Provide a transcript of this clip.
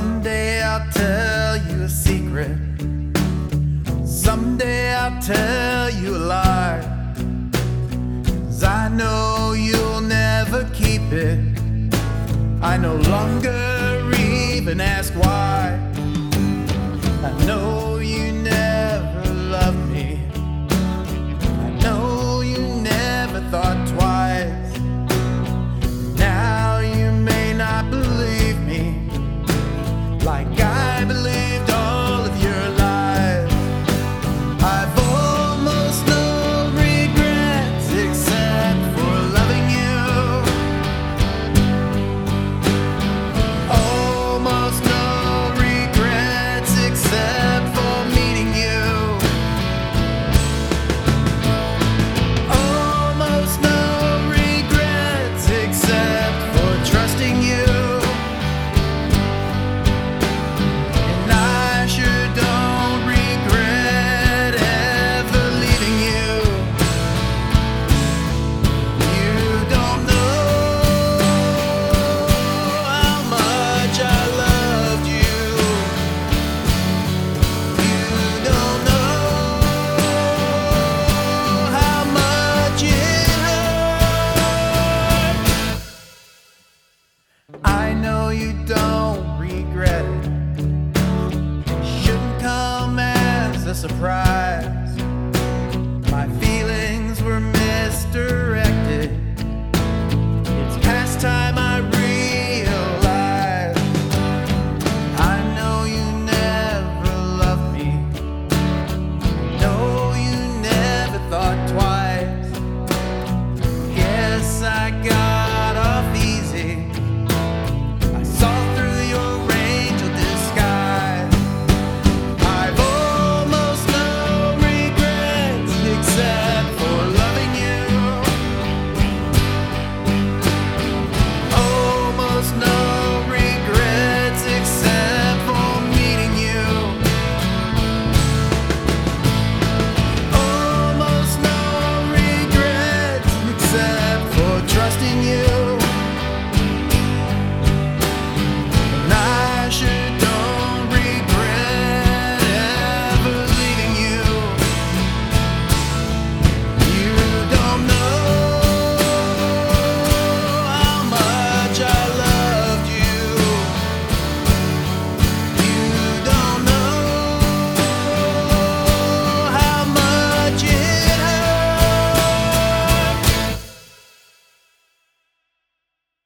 Someday I'll tell you a secret. Someday I'll tell you a lie. 'Cause I know you'll never keep it. I no longer even ask why. I know you never loved me. I know you never thought twice. Now you may not believe me like I believed all of your lies. I've almost no regrets except for loving you. Almost no regrets except for meeting you. Almost no regrets except for trusting you. And I sure don't regret ever leaving you. You don't know how much I loved you. You don't know how much it hurt. I know you don't regret it. Shouldn't come as a surprise. My feelings were misdirected.